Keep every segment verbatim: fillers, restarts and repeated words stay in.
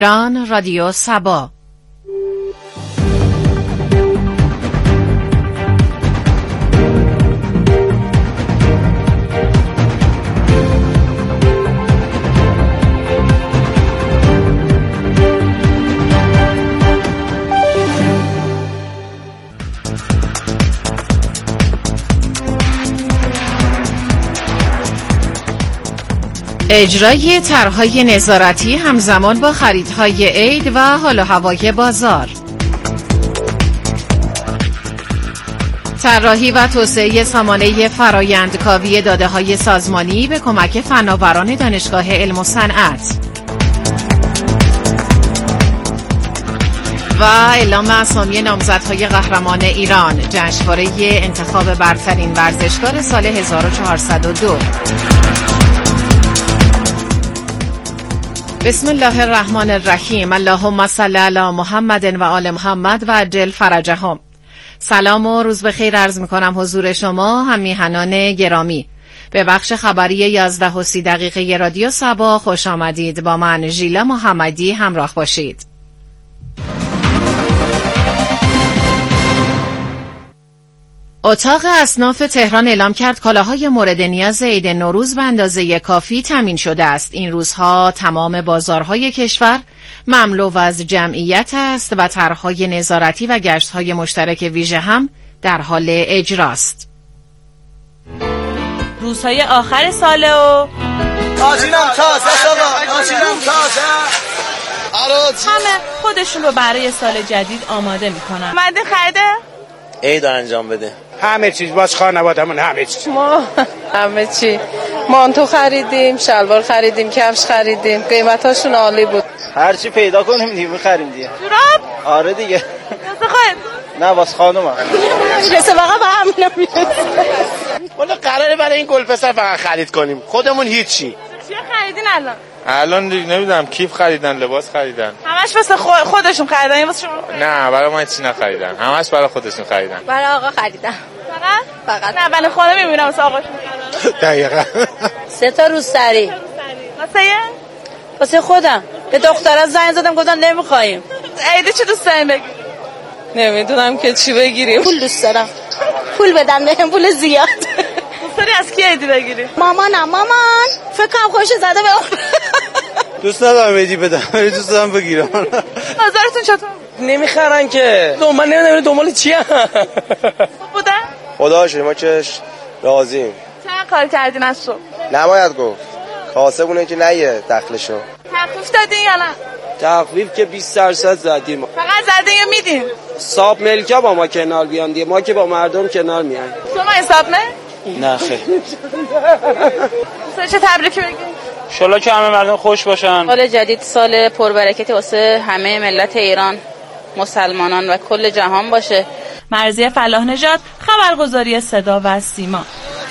ایران رادیو سبا. اجرای طرح‌های نظارتی همزمان با خریدهای عید و حال و هوای بازار. طراحی و توسعه سامانه فرآیندکاوی داده‌های سازمانی به کمک فناوران دانشگاه علم و صنعت. و اعلام اسامی نامزدهای قهرمان ایران، جشنواره انتخاب برترین ورزشکار سال هزار و چهارصد و دو. بسم الله الرحمن الرحیم. اللهم صل علی محمد و آل محمد و عجل فرجهم. سلام و روز بخیر عرض می‌کنم حضور شما هم میهنان گرامی. به بخش خبری یازده و سی دقیقه رادیو سبا خوش آمدید. با من ژیلا محمدی همراه باشید. اتاق اصناف تهران اعلام کرد کالاهای مورد نیاز عید نوروز به اندازه کافی تامین شده است. این روزها تمام بازارهای کشور مملو از جمعیت است و طرح‌های نظارتی و گشت‌های مشترک ویژه هم در حال اجراست. روزهای آخر ساله و آجیلم تازه شما آجیلم تازه همه خودشون رو برای سال جدید آماده میکنن. مده خریده؟ عید انجام بده. همه چیز باز خانوادمون همه چیز. ما همه چی مانتو خریدیم، شلوار خریدیم، کفش خریدیم، قیمتاشون عالی بود. هر چی پیدا کنیم دیگه می‌خریم دیگه. جوراب؟ آره دیگه. واسه خودت؟ نه واسه خانومم. میرسه واقعا به همین میرسه. والا قراره برای این گلپسر فقط خرید کنیم. خودمون هیچی. چی خریدین الان؟ الان دیگه نمیدونم کیف خریدن، لباس خریدن. همش واسه خودشون خریدن یا واسه شما؟ نه برای ما چیزی نخریدن. همش برای خودشون خریدن. برای آقا خریدم. فقط؟ فقط. نه من خودم میبینم واسه آقاشون خریدن. دقیقاً. سه تا روسری. واسه واسه خودم. به دخترا زنگ زدم گفتن نمیخوایم. عید چی دوست دارین بگیرین؟ نمیدونم که چی بگیریم. پول دوست دارم. پول بدن بهم، پول زیاد. دوست داری از کی عیدی بگیری؟ مامانم مامان فکر کنم خوش زده به اون. دوست ندارم عیدی بدم، دوست دارم بگیرم. بازارتون چطور؟ نمیخرن که. دنبال نمیدونم دنبال چی ام. بودن؟ خدا شکر ما که راضیم. چند کار کردین از صبح؟ نباید گفت. کاسبونه که نیه دخلشو. تخفیف دادین یا نه؟ تخفیف که بیست درصد زدیم. فقط زدین یا میدین؟ صاحب ملکا با ما کنار بیان دیگه، ما که با مردم کنار میایم. شما حساب نه؟ نه خیر. چه تبریک بگین؟ انشالله که همه مردم خوش باشن. سال جدید سال پربرکتی واسه همه ملت ایران، مسلمانان و کل جهان باشه. مرضیه فلاح نژاد، خبرگزاری صدا و سیما.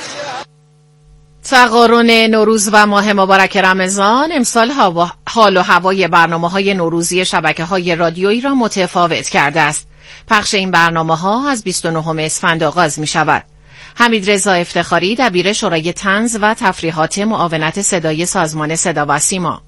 تقارن نوروز و ماه مبارک رمضان امسال هوا، حال و هوای برنامه‌های نوروزی شبکه‌های رادیویی را متفاوت کرده است. پخش این برنامه‌ها از بیست و نهم اسفند آغاز می‌شود. حمیدرضا افتخاری دبیر شورای طنز و تفریحات معاونت صدای سازمان صدا و سیما: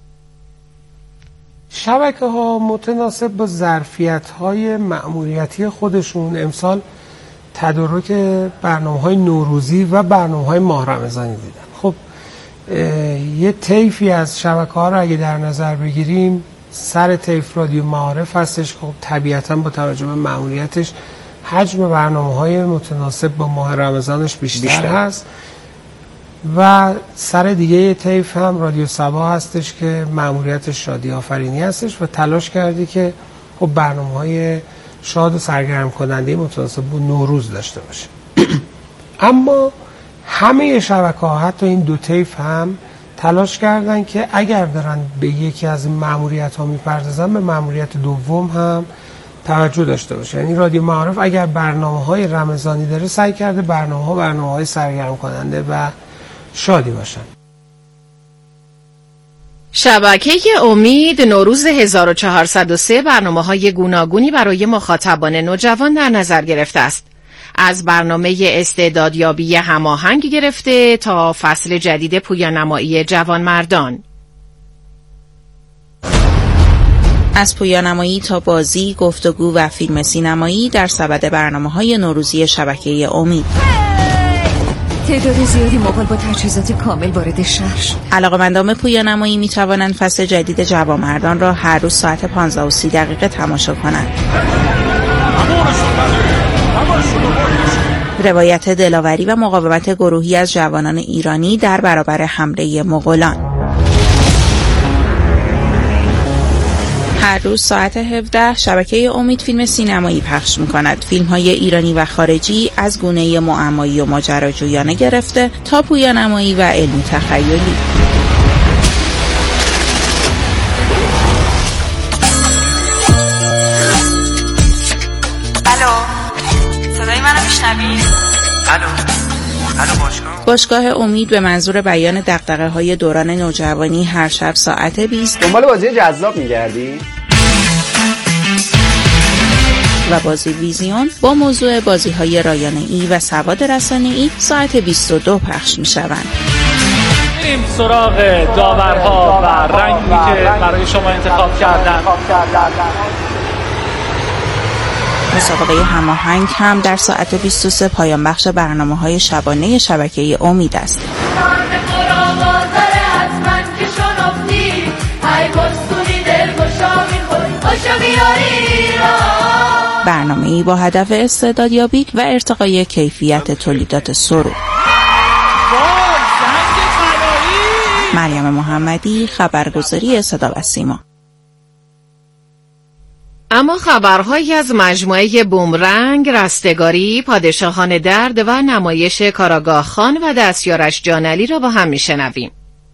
شبکه‌ها متناسب با ظرفیت‌های مأموریتی خودشون امسال تدارک برنامه‌های نوروزی و برنامه‌های ماه رمضانی دیدن. خب یه طیفی از شبکه‌ها رو اگه در نظر بگیریم، سر طیف رادیو معارف هستش. خب طبیعتاً با توجه به مأموریتش حجم برنامه‌های متناسب با ماه رمضانش بیشتر, بیشتر هست. و سر دیگه طیف هم رادیو سبا هستش که مأموریتش شادی آفرینی هستش و تلاش کردی که خب برنامه‌های شاد و سرگرم کننده متناسب با نوروز داشته باشه. اما همه شبکه‌ها حتی این دو طیف هم تلاش کردن که اگر دارن به یکی از این مأموریت‌ها میپردازن به مأموریت دوم هم توجه داشته باشه. یعنی رادیو معارف اگر برنامه‌های رمضانی داره سعی کرده برنامه‌ها برنامه‌های سرگرم کننده و شادی باشن. شبکه امید نوروز هزار و چهارصد و سه برنامه‌های گوناگونی برای مخاطبان نوجوان در نظر گرفته است. از برنامه استعدادیابی هماهنگ گرفته تا فصل جدید پویانمایی جوانمردان. از پویانمایی تا بازی، گفتگو و فیلم سینمایی در سبد برنامه‌های نوروزی شبکه امید. تعداد زیادی مغول با تجهیزات کامل وارد شهر شد. علاقه‌مندان پویانمایی می‌توانند فصل جدید جوانمردان را هر روز ساعت پانزده و سی دقیقه تماشا کنند. روایت دلاوری و مقاومت گروهی از جوانان ایرانی در برابر حمله مغولان. هر روز ساعت هفده شبکه امید فیلم سینمایی پخش می‌کند. فیلم‌های ایرانی و خارجی از گونه معمایی و ماجراجویانه گرفته تا پویانمایی و علمی تخیلی. الو، صدای منو میشنوی؟ الو، الو باشگاه. باشگاه امید به منظور بیان دغدغه‌های دوران نوجوانی هر شب ساعت بیست. دنبال بازی جذاب می‌گردی؟ و بازی ویزیون با موضوع بازی‌های رایانه‌ای و سواد رسانه‌ای ساعت بیست و دو پخش می‌شوند. بریم سراغ داورها و رنگی که برای شما انتخاب کردن. مسابقه هماهنگ هم در ساعت بیست و سه پایان بخش برنامه‌های شبانه شبکه امید است. برنامه‌ای با هدف استعدادیابی و ارتقای کیفیت تولیدات سرود. مریم محمدی، خبرگزاری صدا و سیما. اما خبرهایی از مجموعه بومرنگ، رستگاری، پادشاهان درد و نمایش کاراگاه خان و دستیارش جانعلی را با هم میشنویم.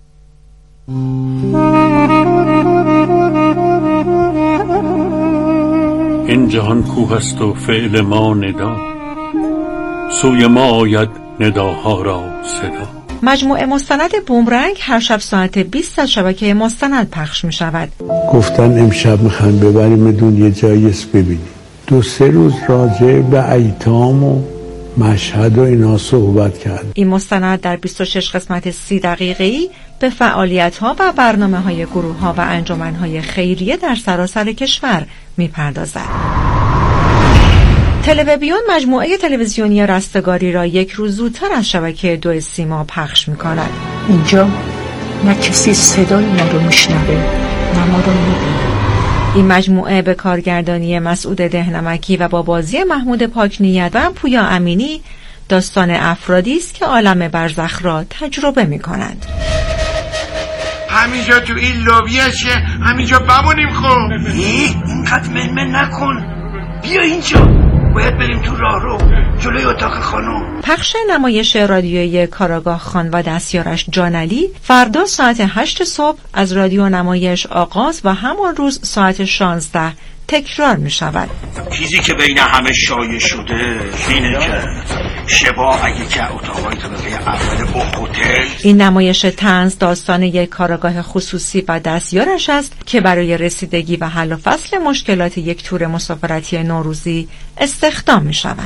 این جهان کوه است و فعل ما ندا، سوی ما آید نداها را صدا. مجموعه مستند بومرنگ هر شب ساعت بیست از شبکه مستند پخش می شود. گفتن امشب میخوایم ببریم دون یه جایی ببینیم. دو سه روز راجع به ایتام و مشهد و اینا صحبت کرد. این مستند در بیست و شش قسمت سی دقیقه‌ای به فعالیت‌ها و برنامه‌های گروه‌ها و انجمن‌های خیریه در سراسر کشور می‌پردازد. تلویزیون مجموعه تلویزیونی رستگاری را یک روز زودتر از شبکه دو سیما پخش می‌کند. اینجا نه کسی صدای ما رو میشنوه نه ما رو میبینه. این مجموعه به کارگردانی مسعود دهنمکی و با بازی محمود پاکنیت و پویا امینی داستان افرادی است که عالم برزخ را تجربه می‌کنند. همینجا تو این لوبیشه، همینجا بمونیم. خب اینقدر منمن نکن، بیا اینجا، باید بریم تو راه رو جلوی اتاق خانم. پخش نمایش رادیویی کاراگاه خان و دستیارش جانعلی فردا ساعت هشت صبح از رادیو نمایش آغاز و همان روز ساعت شانزده تکرار می شود. چیزی که بین همه شایع شده اینه که شبا اگه که اتاقای طبقه اول هتل. این نمایش طنز داستان یک کارگاه خصوصی و دستیارش است که برای رسیدگی و حل و فصل مشکلات یک تور مسافرتی نوروزی استخدام می شود.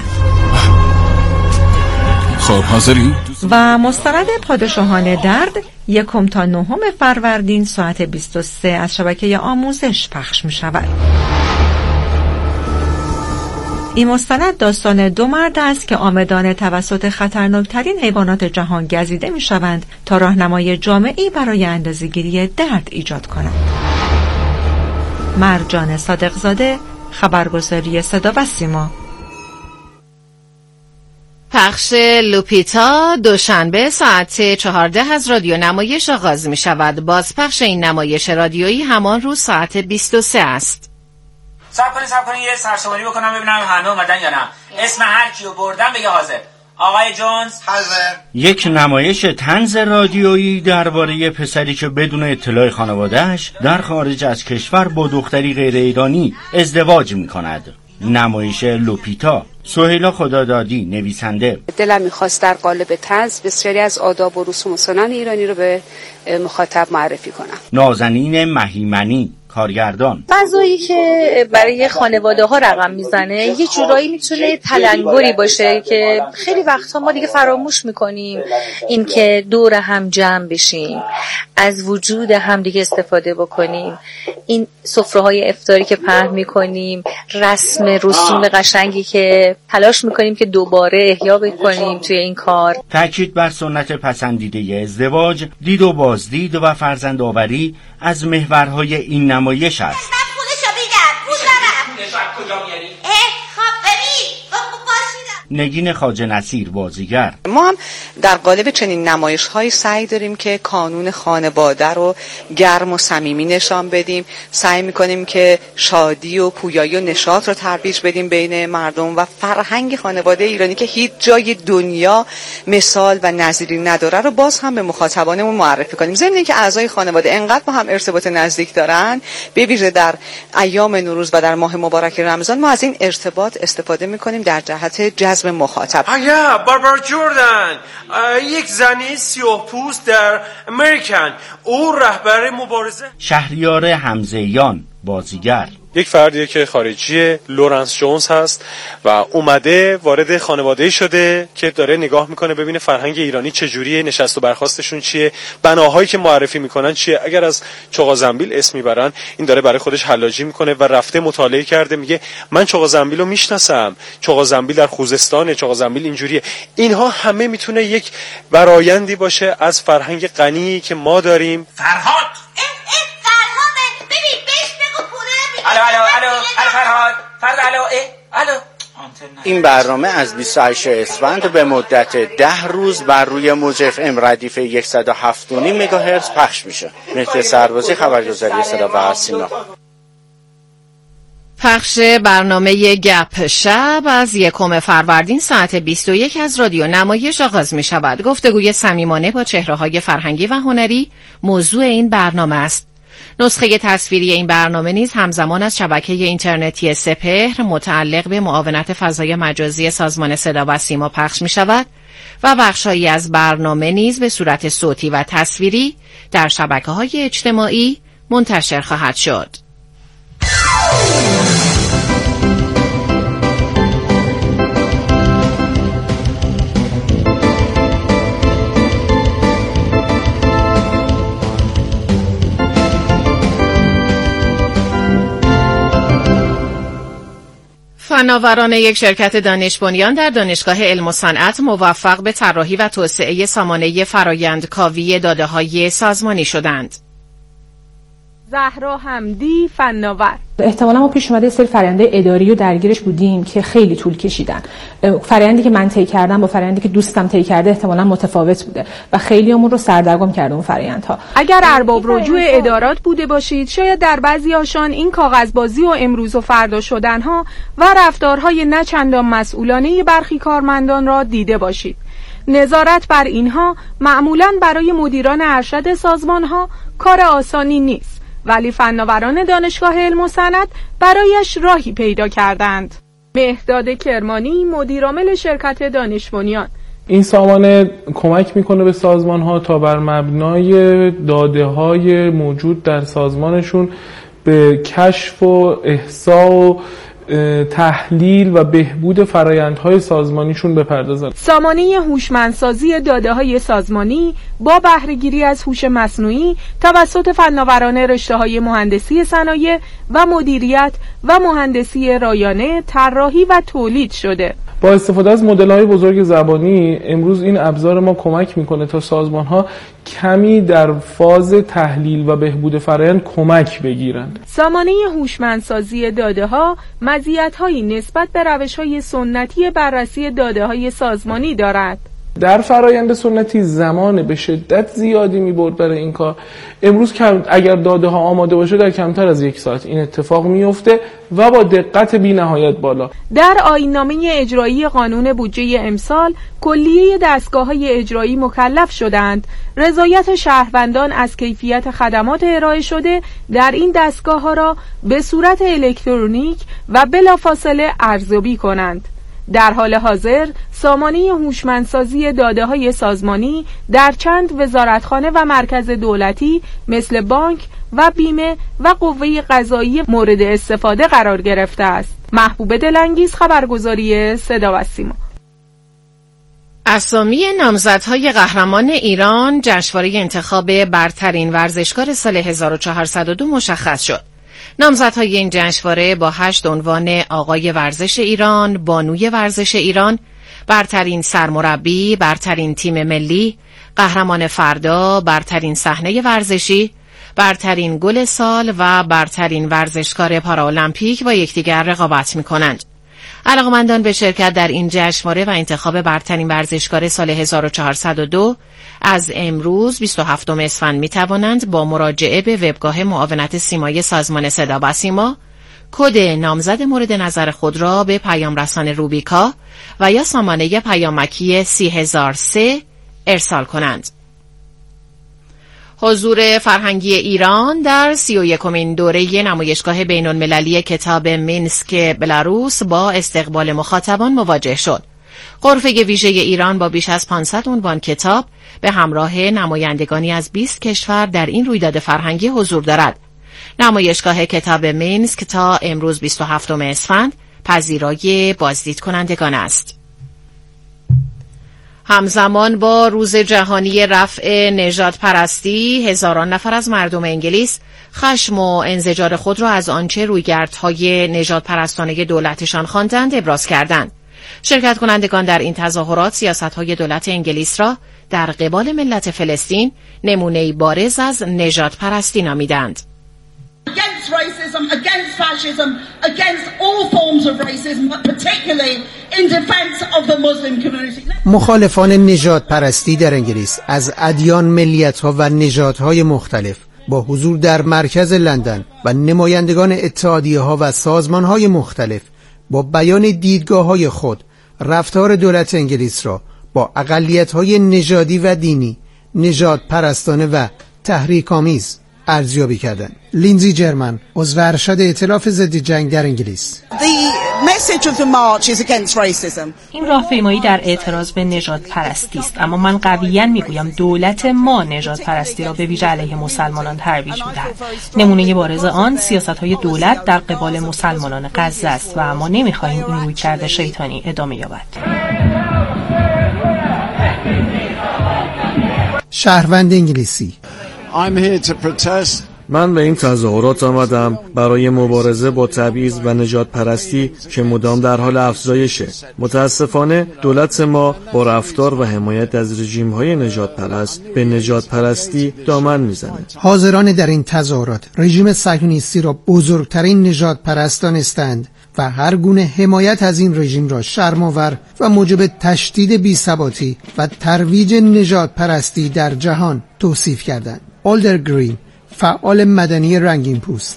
خب حاضری؟ و مستند پادشاهان درد یکم تا نهم فروردین ساعت بیست و سه از شبکه آموزش پخش می شود. این مستند داستان دو مرد است که آمدان توسط خطرناکترین حیوانات جهان گزیده می شوند تا راهنمای جامعی برای اندازه‌گیری درد ایجاد کنند. مرجان صادقزاده، خبرگزاری صدا و سیما. پخش لوپیتا دوشنبه ساعت چهارده از رادیو نمایش آغاز می شود. باز پخش این نمایش رادیویی همان روز ساعت بیست و سه است. صبر کنید صبر کنید یه سرشماری بکنم ببینم همه اومدن یا نه. اسم هر کیو بردم بگه حاضر. آقای جونز حاضر. یک نمایش طنز رادیویی درباره پسری که بدون اطلاع خانواده‌اش در خارج از کشور با دختری غیر ایرانی ازدواج می‌کند. نمایش لوپیتا. سهیلا خدادادی نویسنده. دلم می‌خواست در قالب طنز بسیاری از آداب و رسوم و سنن ایرانی رو به مخاطب معرفی کنم. نازنین مهیمنی کارگردان. فضایی که برای خانواده ها رقم میزنه یه جورایی میتونه تلنگری باشه که خیلی وقتها ما دیگه فراموش میکنیم این که دور هم جمع بشیم، از وجود هم دیگه استفاده بکنیم. این سفره‌های افطاری که پهن میکنیم، رسم رسوم قشنگی که تلاش میکنیم که دوباره احیا بکنیم توی این کار. تاکید بر سنت پسندیده ازدواج، دید و بازدید و فرزندآوری از محورهای این نمایش است. نگین خواجه نصیر بازیگر. ما هم در قالب چنین نمایش‌هایی سعی داریم که کانون خانواده رو گرم و صمیمی نشان بدیم. سعی می‌کنیم که شادی و پویایی و نشاط رو ترویج بدیم بین مردم و فرهنگ خانواده ایرانی که هیچ جای دنیا مثال و نظیری نداره رو باز هم به مخاطبانمون معرفی کنیم. ضمن اینکه اعضای خانواده انقدر با هم ارتباط نزدیک دارن، به ویژه در ایام نوروز و در ماه مبارک رمضان ما از این ارتباط استفاده می‌کنیم در جهت جذب مخاطب. آیا باربارا جردن، یک زنی سیاه‌پوست در امریکن، او رهبر مبارزه. شهریار حمزه‌یان بازیگر. یک فردیه که خارجی، لورنس جونز هست و اومده وارد خانواده شده که داره نگاه میکنه ببینه فرهنگ ایرانی چجوریه، نشست و برخاستشون چیه، بناهایی که معرفی میکنن چیه. اگر از چغازنبیل اسم میبرن، این داره برای خودش حلاجی میکنه و رفته مطالعه کرده، میگه من چغازنبیل رو میشناسم، چغازنبیل در خوزستانه، چغازنبیل اینجوریه. اینها همه میتونه یک برآیندی باشه از فرهنگ غنی که ما داریم. فرهاد الو الو الو الو فرهاد فرهاد الو الو. این برنامه از بیست و هشت اسفند به مدت ده روز بر روی موج اف ام ردیف صد و هفت و نیم مگاهرتز پخش میشه. مهدی سربازی، خبرگزاری صدا و سیما. پخش برنامه گپ شب از یکم فروردین ساعت بیست و یک از رادیو نمایش آغاز می شود. گفتگوی صمیمانه با چهره‌های فرهنگی و هنری موضوع این برنامه است. نسخه تصویری این برنامه نیز همزمان از شبکه اینترنتی سپهر متعلق به معاونت فضای مجازی سازمان صدا و سیما پخش می شود و بخش‌هایی از برنامه نیز به صورت صوتی و تصویری در شبکه‌های اجتماعی منتشر خواهد شد. فناوران یک شرکت دانش بنیان در دانشگاه علم و صنعت موفق به طراحی و توسعه سامانه فرآیندکاوی داده‌های سازمانی شدند. زهرا حمدی، فناور. احتمالا ما پیش اومده سری فرآیند اداری رو درگیرش بودیم که خیلی طول کشیدن. فرآیندی که من طی کردم با فرآیندی که دوستم طی کرده احتمالا متفاوت بوده و خیلیامون رو سردرگم کرده اون فرآیندها. اگر ارباب رجوع ادارات بوده باشید، شاید در بعضی هاشان این کاغذبازی و امروز و فردا شدنها و رفتارهای نه چندان مسئولانه برخی کارمندان را دیده باشید. نظارت بر اینها معمولاً برای مدیران ارشد سازمانها کار آسانی نیست، ولی فناوران دانشگاه علم و صنعت برایش راهی پیدا کردند. مهداد کرمانی، مدیرعامل شرکت دانش بنیان. این سامانه کمک میکنه به سازمان ها تا بر مبنای داده های موجود در سازمانشون به کشف و احصا و تحلیل و بهبود فرآیندهای سازمانیشون بپردازن. سامانه هوشمندسازی داده‌های سازمانی با بهره‌گیری از هوش مصنوعی توسط فناوران رشته‌های مهندسی صنایع و مدیریت و مهندسی رایانه طراحی و تولید شده. با استفاده از مدل‌های بزرگ زبانی امروز این ابزار ما کمک میکنه تا سازمان‌ها کمی در فاز تحلیل و بهبود فرآیند کمک بگیرند. سامانه هوشمندسازی داده‌ها مزیت‌هایی نسبت به روش‌های سنتی بررسی داده‌های سازمانی دارد. در فرآیند سنتی زمان به شدت زیادی می‌برد برای این کار. امروز کم اگر داده ها آماده باشه در کمتر از یک ساعت این اتفاق میفته و با دقت بی‌نهایت بالا. در آیین‌نامه اجرایی قانون بودجه امسال کلیه دستگاه‌های اجرایی مکلف شدند رضایت شهروندان از کیفیت خدمات ارائه شده در این دستگاه‌ها را به صورت الکترونیک و بلافاصله ارزیابی کنند. در حال حاضر سامانه هوشمندسازی داده‌های سازمانی در چند وزارتخانه و مرکز دولتی مثل بانک و بیمه و قوه قضایی مورد استفاده قرار گرفته است. محبوب دلانگیز، خبرگزاری صدا و سیما. اسامی نامزدهای قهرمان ایران جشنواره انتخاب برترین ورزشکار سال هزار و چهارصد و دو مشخص شد. نامزدهای این جشنواره با هشت عنوان آقای ورزش ایران، بانوی ورزش ایران، برترین سرمربی، برترین تیم ملی، قهرمان فردا، برترین صحنه ورزشی، برترین گل سال و برترین ورزشکار پارالمپیک با یکدیگر رقابت می‌کنند. علاقه‌مندان به شرکت در این جشنواره و انتخاب برترین ورزشکار سال هزار و چهارصد و دو از امروز بیست و هفتم اسفند می توانند با مراجعه به وبگاه معاونت سیمای سازمان صدا و سیما کد نامزد مورد نظر خود را به پیام رسان روبیکا و یا سامانه پیامکی سی هزار و سه ارسال کنند. حضور فرهنگی ایران در سی و یکمین دوره نمایشگاه بین‌المللی کتاب مینسک بلاروس با استقبال مخاطبان مواجه شد. غرفه ویژه ایران با بیش از پانصد عنوان کتاب به همراه نمایندگانی از بیست کشور در این رویداد فرهنگی حضور دارد. نمایشگاه کتاب مینسک تا امروز بیست و هفتم اسفند پذیرای بازدید کنندگان است. همزمان با روز جهانی رفع نژاد پرستی، هزاران نفر از مردم انگلیس خشم و انزجار خود را از آنچه رویکردهای نژاد پرستانه دولتشان خواندند ابراز کردند. شرکت کنندگان در این تظاهرات سیاست‌های دولت انگلیس را در قبال ملت فلسطین نمونه‌ای بارز از نژاد پرستی نامیدند. Against racism, against fascism, against all forms of racism, but particularly in defense of the Muslim community. مخالفان نژاد پرستی در انگلیس از ادیان، ملیت‌ها و نژادهای مختلف با حضور در مرکز لندن و نمایندگان اتحادیه‌ها و سازمان‌های مختلف با بیان دیدگاه‌های خود رفتار دولت انگلیس را با اقلیت‌های نژادی و دینی، نژاد پرستانه و تحریک‌آمیز ارزیابی کردند. لینزی جرمن، عضو ارشد ائتلاف ضد جنگ در انگلیس: این راهپیمایی در اعتراض به نژاد پرستی است، اما من قویاً میگویم دولت ما نژاد پرستی را به ویژه علیه مسلمانان ترویج می‌دهد. نمونه بارز آن سیاست‌های دولت در قبال مسلمانان غزه است و ما نمی‌خواهیم این رویکرد شیطانی ادامه یابد. شهروند انگلیسی: من به این تظاهرات آمدم برای مبارزه با تبعیض و نژاد پرستی که مدام در حال افزایشه. متاسفانه دولت ما با رفتار و حمایت از رژیم‌های نژاد پرست به نژاد پرستی دامن میزنه. حاضران در این تظاهرات رژیم صهیونیستی را بزرگترین نژاد پرست دانستند و هر گونه حمایت از این رژیم را شرم‌آور و موجب تشدید بی‌ثباتی و ترویج نژاد پرستی در جهان توصیف کردند. آلدر گرین، فعال مدنی رنگین پوست: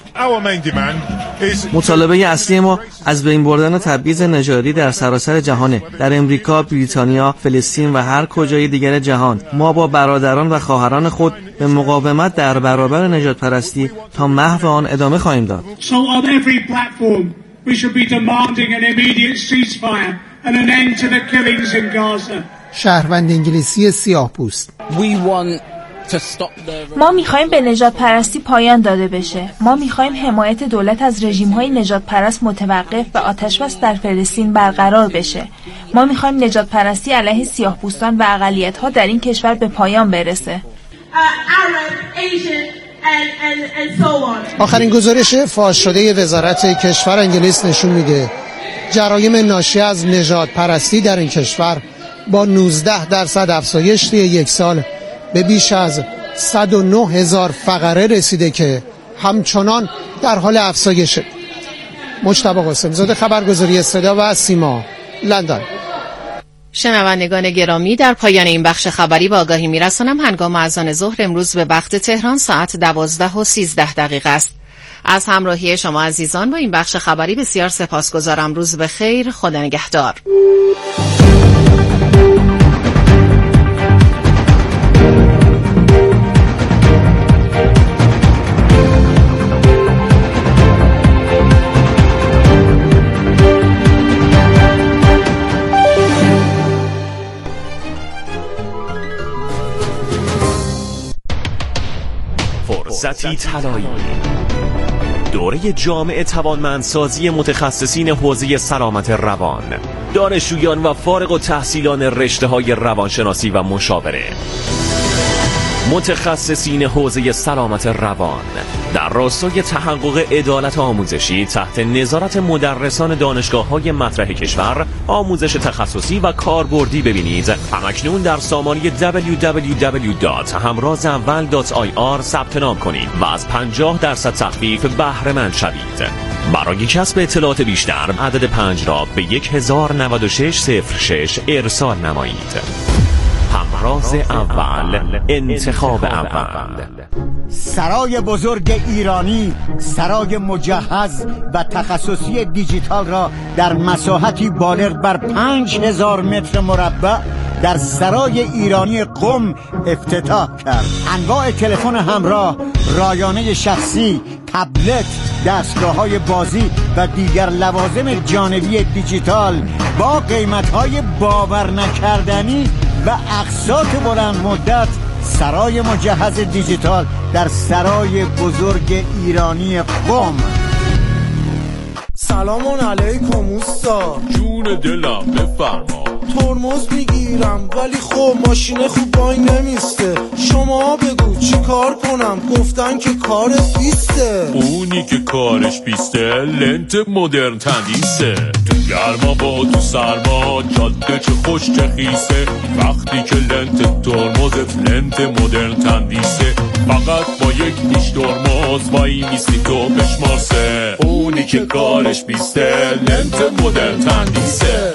مطالبه اصلی ما از بین بردن تبعیض نژادی در سراسر جهانه. در امریکا، بریتانیا، فلسطین و هر کجای دیگر جهان ما با برادران و خواهران خود به مقاومت در برابر نژاد پرستی تا محو آن ادامه خواهیم داد. شهروند انگلیسی سیاه پوست: ما میخوایم به نژاد پرستی پایان داده بشه. ما میخوایم حمایت دولت از رژیم‌های نژاد پرست متوقف و آتش‌بس در فلسطین برقرار بشه. ما میخوایم نژاد پرستی علیه سیاه‌پوستان و اقلیت‌ها در این کشور به پایان برسه. آخرین گزارش فاش شده وزارت کشور انگلیس نشون میده جرایم ناشی از نژاد پرستی در این کشور با نوزده درصد افزایش طی یک سال به بیش از صد و نه هزار فقره رسیده که همچنان در حال افزایشه. مجتبی قاسم‌زاده، خبرگزاری صدا و سیما، لندن. شنوندگان گرامی، در پایان این بخش خبری با آگاهی میرسانم هنگام اذان ظهر امروز به وقت تهران ساعت دوازده و سیزده دقیقه است. از همراهی شما عزیزان با این بخش خبری بسیار سپاسگزارم. روز بخیر، خدا نگهدار. فرصتی طلایی. دوره جامع توانمندسازی متخصصین حوزه سلامت روان، دانشجویان و فارغ التحصیلان رشته‌های روانشناسی و مشاوره، متخصصین حوزه سلامت روان در راستای تحقق عدالت آموزشی تحت نظارت مدرسان دانشگاه‌های مطرح کشور آموزش تخصصی و کاربردی ببینید. همکنون در سامانه دبلیو دبلیو دبلیو دات همراز اول دات آی آر ثبت نام کنید و از پنجاه درصد تخفیف بهره مند شوید. برای کسب اطلاعات بیشتر عدد پنج را به هزار و نود و شش صفر شش ارسال نمایید. همراز اول، انتخاب اول. سرای بزرگ ایرانی سرای مجهز و تخصصی دیجیتال را در مساحتی بالغ بر پنج هزار متر مربع در سرای ایرانی قم افتتاح کرد. انواع تلفن همراه، رایانه شخصی، تبلت، دستگاه‌های بازی و دیگر لوازم جانبی دیجیتال با قیمت‌های باور نکردنی و اقساط بلند مدت. سرای مجهز دیجیتال در سرای بزرگ ایرانی قم. سلام علیکم اوستا. جون دلم بفرما. ترمز میگیرم ولی خب ماشین خوب وای نمیسته. شما بگو چی کار کنم؟ گفتن که کارت بیسته. اونی که کارش بیسته لنت مدرن تندیسه. تو گرما با تو سرما جاده چه خوش چه خیسه. وقتی که لنت ترمزت لنت مدرن تندیسه، فقط با یک نیش ترمز وای میستی تو بشمارسه. اونی که کارش بیسته لنت مدرن تندیسه.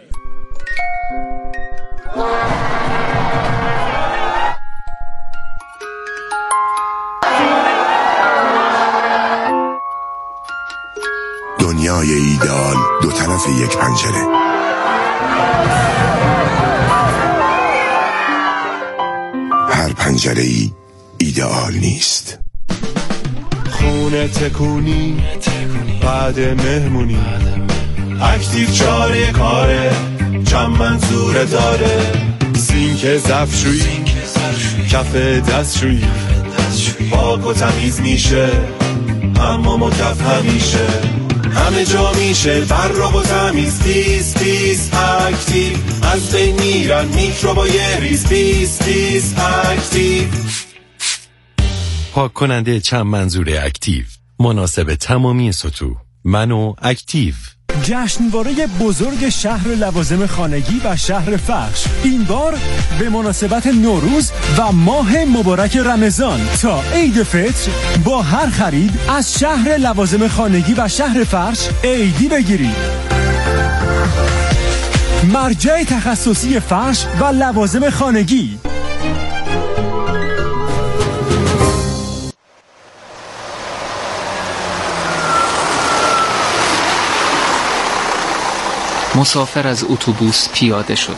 دنیای ایدئال دو طرف یک پنجره. هر پنجره ای ایدئال نیست. خونه تکونی بعد مهمونی، اکتیو چاره کاره چند منظوره داره. سینک ظرفشویی کف دستشویی پاک و تمیز میشه اما مکف همیشه. همه جا میشه براق و تمیز. بیس بیس اکتیو از بین میرن میکروبای ریز. بیس بیس اکتیو پاک کننده چند منظوره اکتیو، مناسب تمامی سطوح. منو اکتیو. جشنواره بزرگ شهر لوازم خانگی و شهر فرش، این بار به مناسبت نوروز و ماه مبارک رمضان تا عید فطر با هر خرید از شهر لوازم خانگی و شهر فرش عیدی بگیرید. مرجع تخصصی فرش و لوازم خانگی. مسافر از اتوبوس پیاده شد.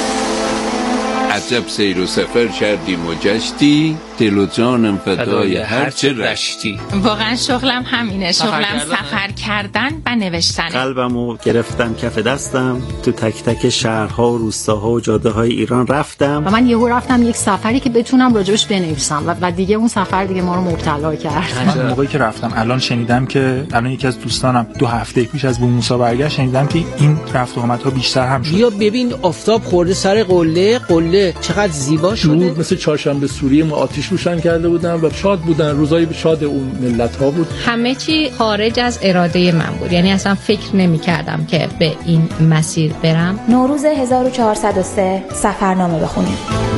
عجب سیر و سفر کردیم و گشتی، دل و جانم فدای هرچه رشتی. واقعا شغلم همینه، شغلم سفر کردن و نوشتنه. قلبمو گرفتم کف دستم، تو تک تک شهرها و روستاها و جاده های ایران رفتم و من یهو رفتم یک سفری که بتونم راجبش بنویسم و, و دیگه اون سفر دیگه ما رو مبتلا کرد. من موقعی که رفتم الان شنیدم که الان یکی از دوستانم دو هفته پیش از بوموسا برگشت، شنیدم که این رفت و آمدها بیشتر هم شد. بیا ببین آفتاب خورده سر قله، قله چقدر زیبا شده. مثل چهارشنبه سوریه ما آتش روشن کرده بودن و شاد بودن، روزای شاد اون ملت ها بود. همه چی خارج از اراده من بود، یعنی اصلا فکر نمی کردم که به این مسیر برم. نوروز هزار و چهارصد و سه سفرنامه بخونیم.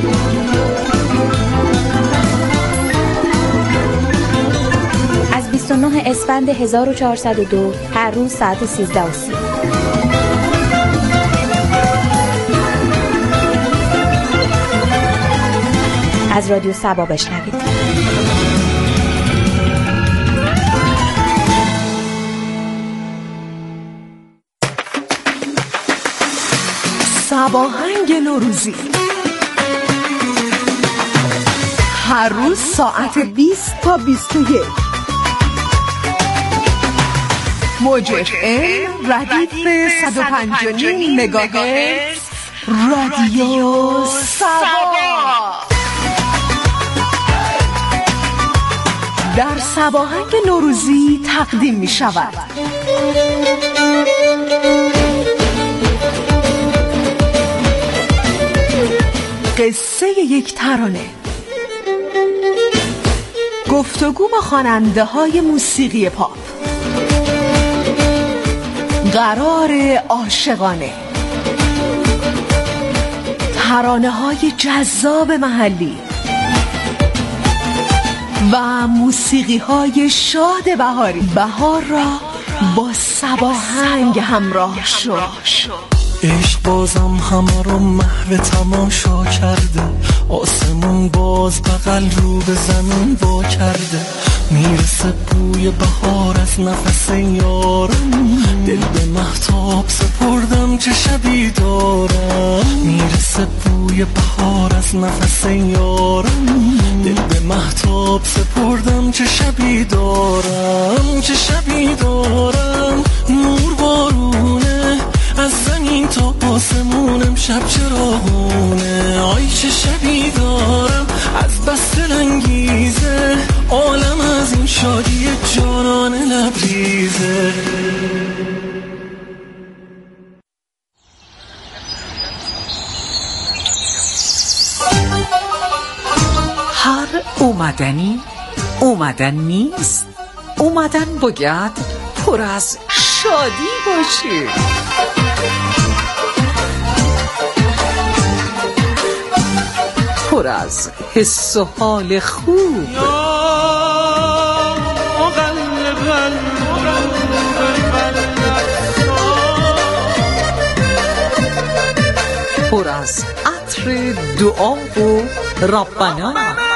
از بیست و نه اسفند هزار و چهارصد و دو هر روز ساعت سیزده و سی. از رادیو سبا بشنوید. سباهنگ نوروزی هر روز ساعت بیست تا بیست و یک. موج اف ام ردیف صد و پنج و نیم مگاهرتز رادیو سبا. در صباهنگ نوروزی تقدیم می شود. قصه یک ترانه، گفتگو با خواننده های موسیقی پاپ، قرار عاشقانه، ترانه های جذاب محلی و موسیقی های شاد بهاری. بهار را با صباهنگ همراه شو. عشق بازم همه رو محو تماشا کرده، آسمون باز بغل رو به زمین وا کرده، میرسه بوی بهار از نفس یارم، دل به مهتاب سپردم چه شبی دارم، میرسه بوی بهار از نفس یارم، دل به مهتاب سپردم چه شبی دارم، چه شبی دارم، نور بارونه از زمین تا آسمون، امشب چراغونه، آی چه شبی دارم، از بس دلانگیزه، عالم از این شادی جانانه لبریزه. هر اومدنی اومدن نیست، اومدن باید پر از شادی باشه. پر از حس و حال خوب، پر از عطر دعا و ربنا،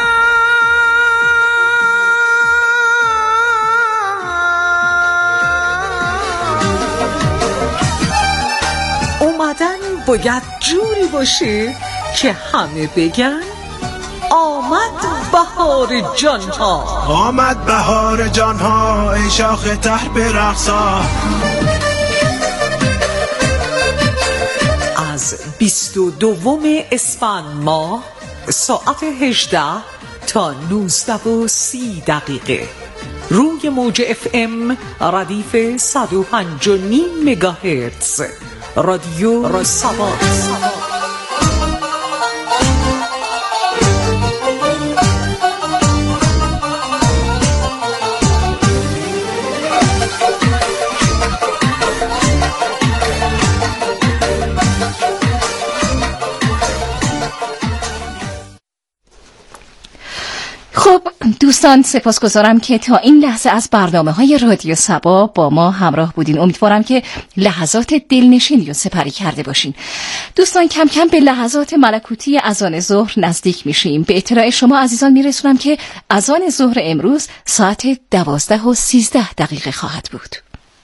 اومدن باید جوری باشه که همه بگن آمد بهار جانها، آمد بهار جانها، ای شاخ تر به رقصا. از بیست و دوم اسفند ماه ساعت هجده تا نوزده و سی دقیقه روی موج اف ام ردیف صد و پنج و نیم مگاهرتز رادیو سبا. خب دوستان، سپاسگزارم که تا این لحظه از برنامه‌های رادیو سبا با ما همراه بودین. امیدوارم که لحظات دلنشینی رو سپری کرده باشین. دوستان، کم کم به لحظات ملکوتی اذان ظهر نزدیک میشیم. به اطلاع شما عزیزان میرسونم که اذان ظهر امروز ساعت دوازده و سیزده دقیقه خواهد بود.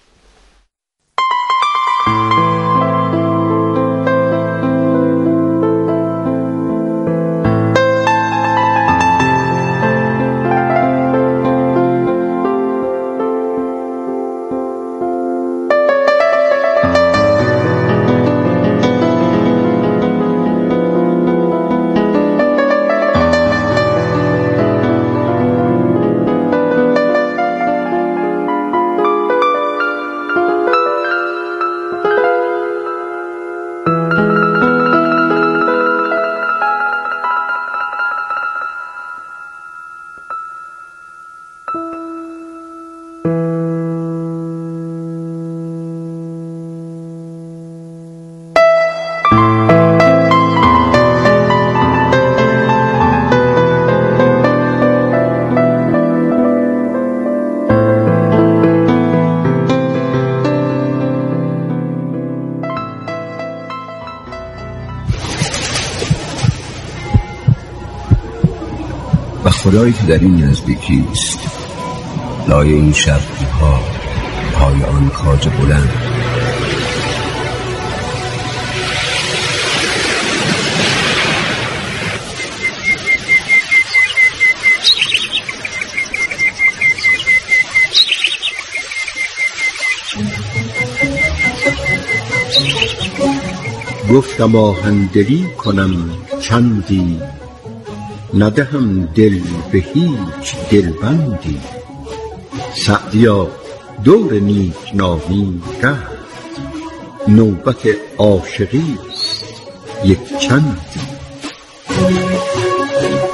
خدایی که در این نزدیکی است، لای این شرقی ها، پای آن کاج بلند، گفتم آهندلی کنم چندی، ندهم دل به هیچ دلبندی. سعدیا دور نیک نامی رفت، نوبت عاشقی است یک چندی.